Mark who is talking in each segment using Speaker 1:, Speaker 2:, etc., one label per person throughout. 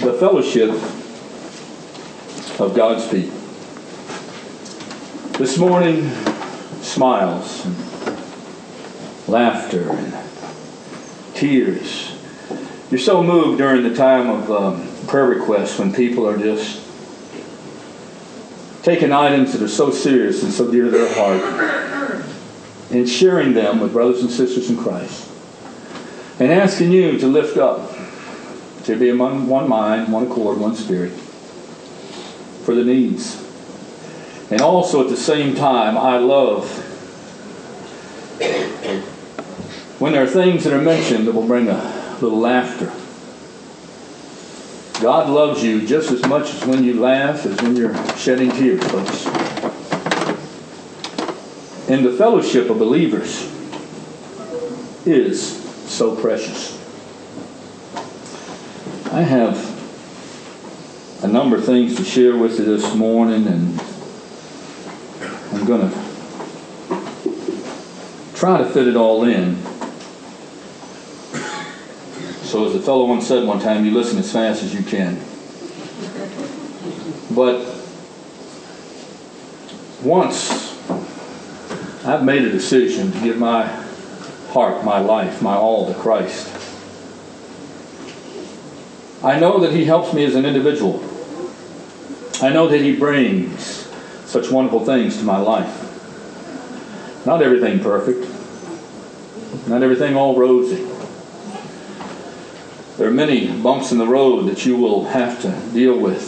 Speaker 1: the fellowship of God's people. This morning, smiles and laughter and tears. You're so moved during the time of prayer requests when people are just taking items that are so serious and so dear to their heart and sharing them with brothers and sisters in Christ and asking you to lift up, to be among one mind, one accord, one spirit for the needs. And also at the same time, I love when there are things that are mentioned that will bring a little laughter. God loves you just as much as when you laugh as when you're shedding tears, folks. And the fellowship of believers is so precious. I have a number of things to share with you this morning, and I'm going to try to fit it all in. So as the fellow once said one time, you listen as fast as you can. But once I've made a decision to give my heart, my life, my all to Christ, I know that He helps me as an individual. I know that He brings such wonderful things to my life. Not everything perfect. Not everything all rosy. There are many bumps in the road that you will have to deal with.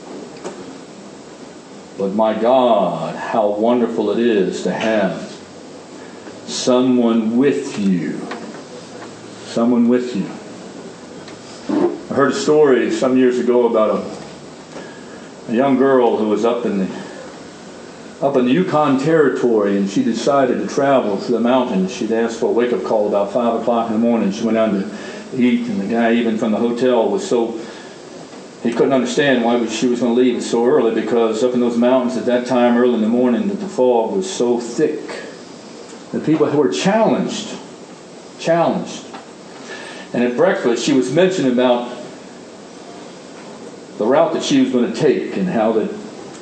Speaker 1: But my God, how wonderful it is to have someone with you. Someone with you. I heard a story some years ago about a young girl who was up in the Yukon Territory, and she decided to travel to the mountains. She'd asked for a wake-up call about 5 o'clock in the morning. She went down to eat, and the guy even from the hotel was so, he couldn't understand why she was going to leave so early, because up in those mountains at that time, early in the morning, that the fog was so thick that people were challenged. And at breakfast, she was mentioning about the route that she was going to take, and how that,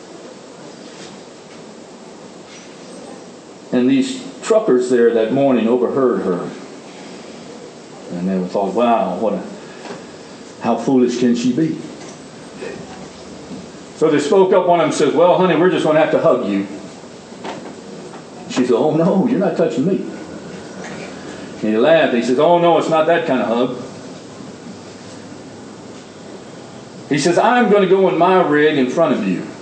Speaker 1: and these truckers there that morning overheard her. And they thought, wow, how foolish can she be? So they spoke up. One of them says, well, honey, we're just going to have to hug you. She said, oh, no, you're not touching me. And he laughed. He says, oh, no, it's not that kind of hug. He says, I'm going to go in my rig in front of you.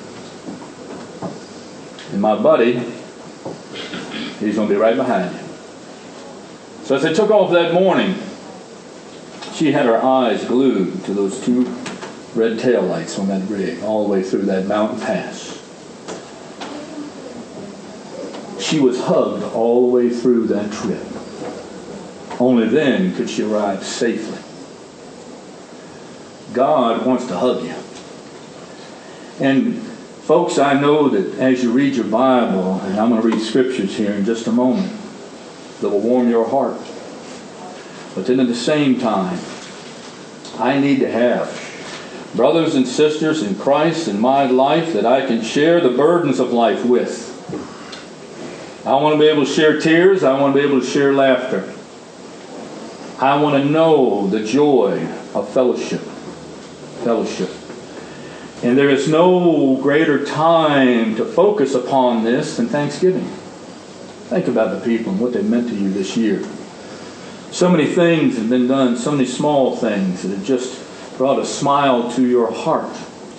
Speaker 1: And my buddy, he's going to be right behind you. So as they took off that morning, she had her eyes glued to those two red taillights on that rig all the way through that mountain pass. She was hugged all the way through that trip. Only then could she arrive safely. God wants to hug you. And folks, I know that as you read your Bible, and I'm going to read scriptures here in just a moment that will warm your heart. But then at the same time, I need to have brothers and sisters in Christ in my life that I can share the burdens of life with. I want to be able to share tears. I want to be able to share laughter. I want to know the joy of fellowship. And there is no greater time to focus upon this than Thanksgiving. Think about the people and what they meant to you this year. So many things have been done, so many small things that have just brought a smile to your heart.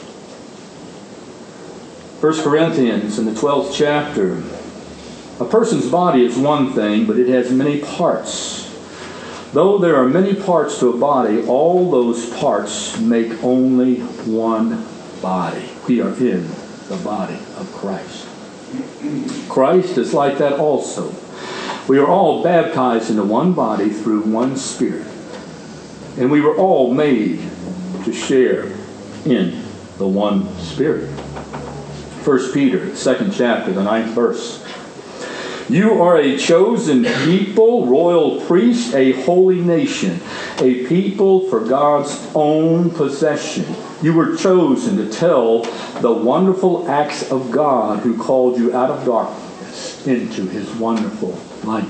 Speaker 1: 1 Corinthians in the 12th chapter, a person's body is one thing, but it has many parts. Though there are many parts to a body, all those parts make only one body. We are in the body of Christ. Christ is like that also. We are all baptized into one body through one Spirit. And we were all made to share in the one Spirit. 1 Peter, 2nd chapter, the 9th verse. You are a chosen people, royal priest, a holy nation, a people for God's own possession. You were chosen to tell the wonderful acts of God who called you out of darkness into his wonderful light.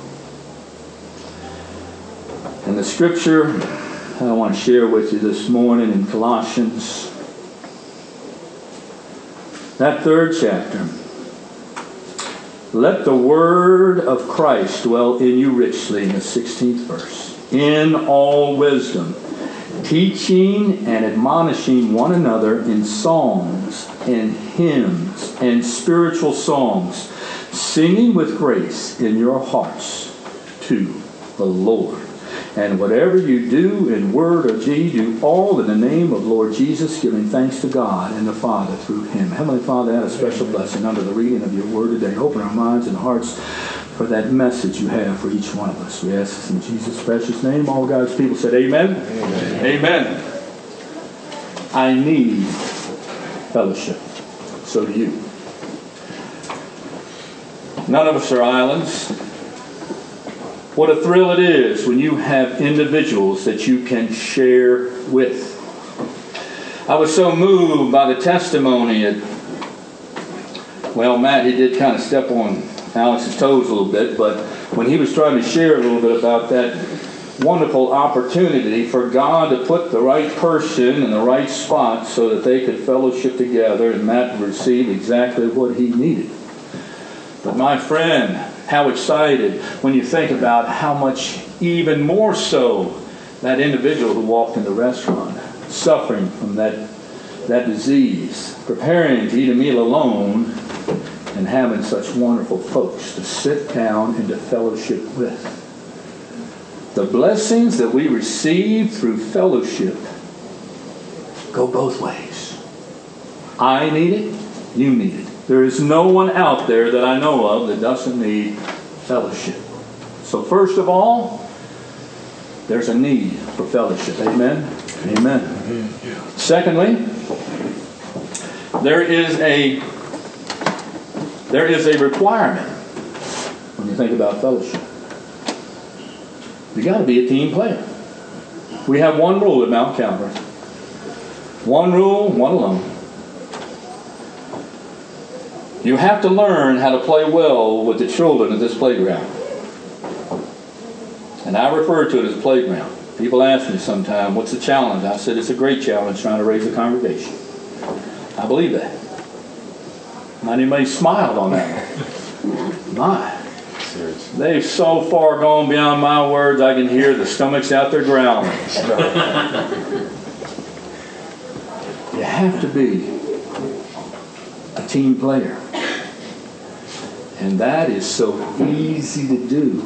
Speaker 1: And the scripture I want to share with you this morning in Colossians, that 3rd chapter. Let the word of Christ dwell in you richly, in the 16th verse, in all wisdom, teaching and admonishing one another in psalms and hymns and spiritual songs, singing with grace in your hearts to the Lord. And whatever you do in word or deed, do all in the name of Lord Jesus, giving thanks to God and the Father through him. Heavenly Father, add a special blessing under the reading of your word today. Open our minds and hearts for that message you have for each one of us. We ask this in Jesus' precious name. All God's people said amen. Amen. Amen. I need fellowship. So do you. None of us are islands. What a thrill it is when you have individuals that you can share with. I was so moved by the testimony Matt, he did kind of step on Alex's toes a little bit, but when he was trying to share a little bit about that wonderful opportunity for God to put the right person in the right spot so that they could fellowship together, and Matt received exactly what he needed. But my friend, how excited when you think about how much even more so that individual who walked in the restaurant, suffering from that disease, preparing to eat a meal alone, and having such wonderful folks to sit down and to fellowship with. The blessings that we receive through fellowship go both ways. I need it, you need it. There is no one out there that I know of that doesn't need fellowship. So first of all, there's a need for fellowship. Amen? Amen. Secondly, there is a requirement when you think about fellowship. You got to be a team player. We have one rule at Mount Calvary. One rule, one alone. You have to learn how to play well with the children of this playground. And I refer to it as a playground. People ask me sometimes, what's the challenge? I said, it's a great challenge trying to raise a congregation. I believe that. Not anybody smiled on that one. My. They've so far gone beyond my words, I can hear the stomachs out there growling. You have to be a team player. And that is so easy to do.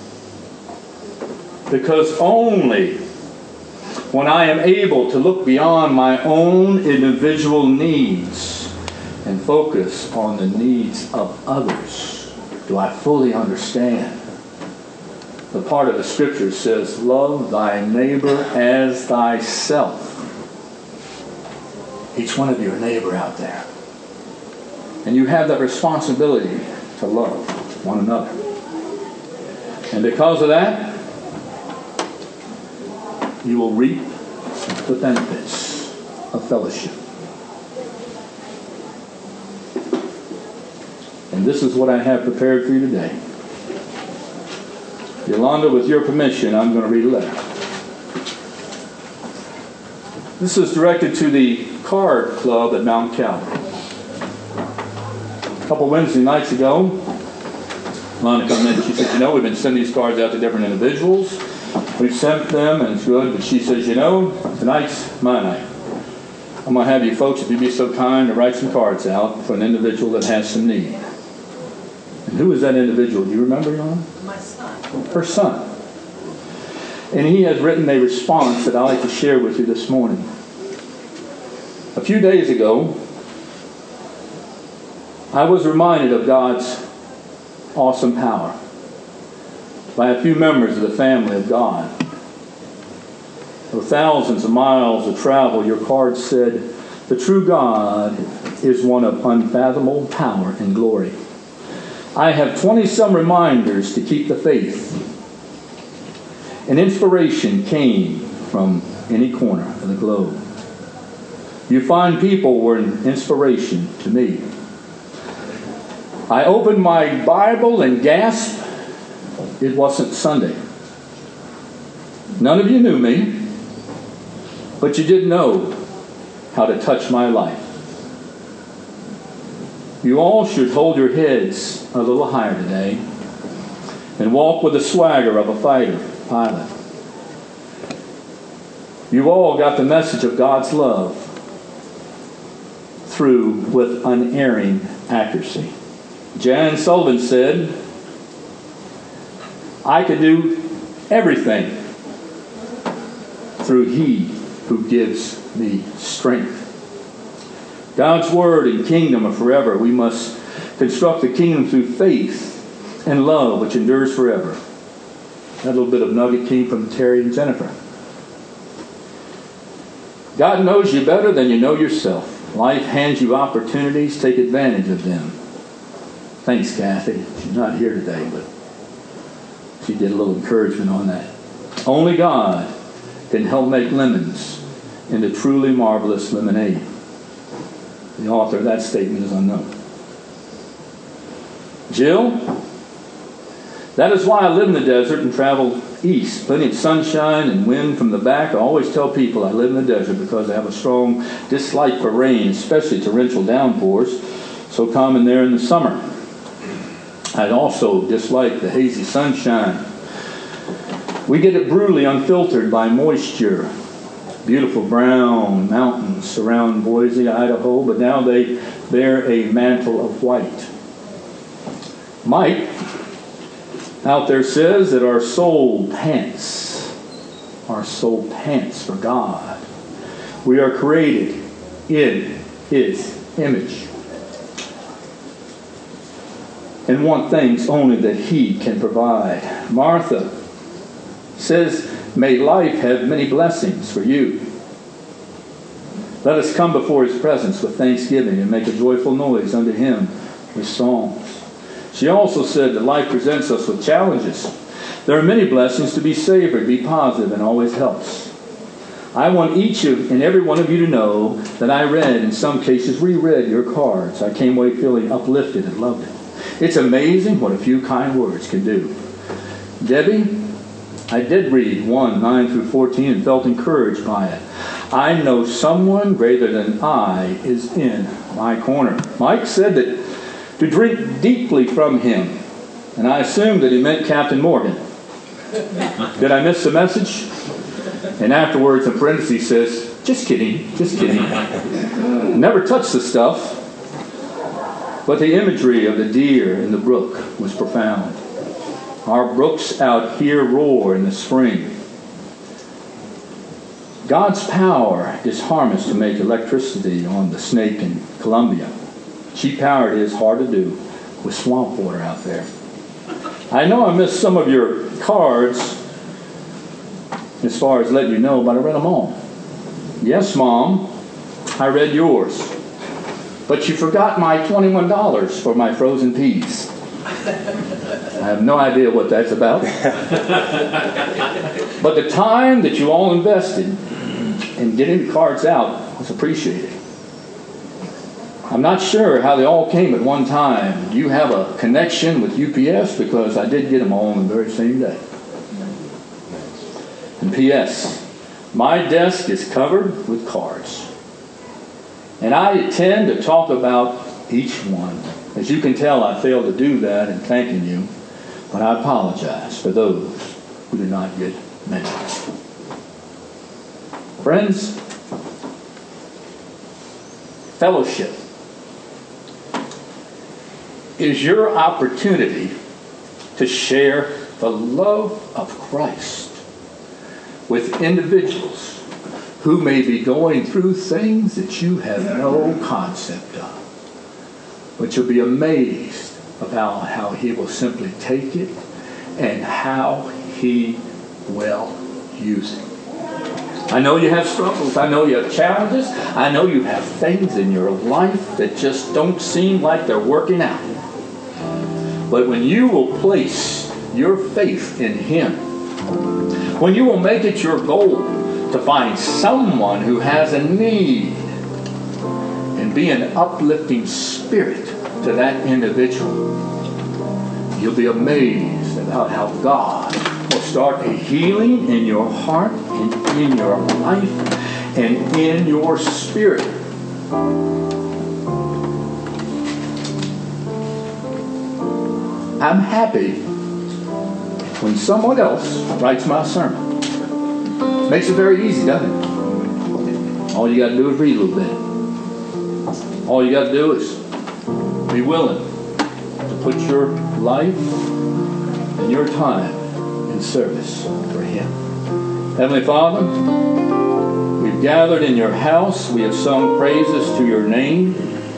Speaker 1: Because only when I am able to look beyond my own individual needs and focus on the needs of others do I fully understand. The part of the scripture says, love thy neighbor as thyself. Each one of you are a neighbor out there. And you have that responsibility to love one another. And because of that, you will reap the benefits of fellowship. And this is what I have prepared for you today. Yolanda, with your permission, I'm going to read a letter. This is directed to the card club at Mount Calvary. A couple Wednesday nights ago, Yolanda came in and she said, we've been sending these cards out to different individuals. We've sent them and it's good, but she says, tonight's my night. I'm going to have you folks, if you'd be so kind, to write some cards out for an individual that has some need. And who is that individual? Do you remember, Yolanda?
Speaker 2: My son.
Speaker 1: Her son. And he has written a response that I'd like to share with you this morning. A few days ago, I was reminded of God's awesome power by a few members of the family of God. For thousands of miles of travel, your card said, the true God is one of unfathomable power and glory. I have 20-some reminders to keep the faith. And inspiration came from any corner of the globe. You find people were an inspiration to me. I opened my Bible and gasped, it wasn't Sunday. None of you knew me, but you did know how to touch my life. You all should hold your heads a little higher today and walk with the swagger of a fighter pilot. You all got the message of God's love through with unerring accuracy. Jan Sullivan said, I could do everything through He who gives me strength. God's Word and kingdom are forever. We must construct the kingdom through faith and love, which endures forever. That little bit of nugget came from Terry and Jennifer. God knows you better than you know yourself. Life hands you opportunities. Take advantage of them. Thanks, Kathy. She's not here today, but she did a little encouragement on that. Only God can help make lemons into truly marvelous lemonade. The author of that statement is unknown. Jill, that is why I live in the desert and travel east. Plenty of sunshine and wind from the back. I always tell people I live in the desert because I have a strong dislike for rain, especially torrential downpours, so common there in the summer. I also dislike the hazy sunshine. We get it brutally unfiltered by moisture. Beautiful brown mountains surround Boise, Idaho, but now they bear a mantle of white. Mike out there says that our soul pants for God. We are created in His image and want things only that He can provide. Martha says, may life have many blessings for you. Let us come before His presence with thanksgiving and make a joyful noise unto Him with songs. She also said that life presents us with challenges. There are many blessings to be savored, be positive, and always helps. I want each and every one of you to know that I read, in some cases reread your cards. I came away feeling uplifted and loved it. It's amazing what a few kind words can do. Debbie, I did read 1:9-14 and felt encouraged by it. I know someone greater than I is in my corner. Mike said that to drink deeply from Him, and I assumed that he meant Captain Morgan. Did I miss the message? And afterwards, in parentheses, he says, just kidding. Never touched the stuff, but the imagery of the deer in the brook was profound. Our brooks out here roar in the spring. God's power is harnessed to make electricity on the Snake in Columbia. Cheap power is hard to do with swamp water out there. I know I missed some of your cards as far as letting you know, but I read them all. Yes, Mom, I read yours. But you forgot my $21 for my frozen peas. I have no idea what that's about. But the time that you all invested in getting the cards out was appreciated. I'm not sure how they all came at one time. Do you have a connection with UPS? Because I did get them all on the very same day. And P.S. My desk is covered with cards. And I tend to talk about each one. As you can tell, I failed to do that in thanking you. But I apologize for those who did not get mentioned. Friends, fellowship is your opportunity to share the love of Christ with individuals who may be going through things that you have no concept of. But you'll be amazed about how He will simply take it and how He will use it. I know you have struggles. I know you have challenges. I know you have things in your life that just don't seem like they're working out. But when you will place your faith in Him, when you will make it your goal to find someone who has a need and be an uplifting spirit to that individual, you'll be amazed about how God will start a healing in your heart and in your life and in your spirit. I'm happy when someone else writes my sermon. Makes it very easy, doesn't it? All you got to do is read a little bit. All you got to do is be willing to put your life and your time in service for Him. Heavenly Father, we've gathered in your house. We have sung praises to your name.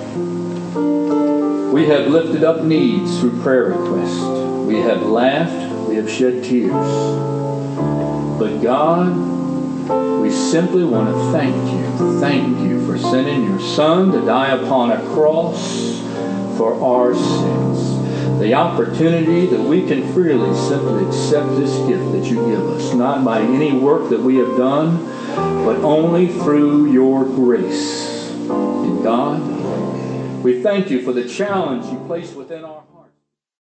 Speaker 1: We have lifted up needs through prayer requests. We have laughed. We have shed tears. But God, we simply want to thank you. Thank you for sending your Son to die upon a cross for our sins. The opportunity that we can freely simply accept this gift that you give us, not by any work that we have done, but only through your grace. And God, we thank you for the challenge you place within our hearts.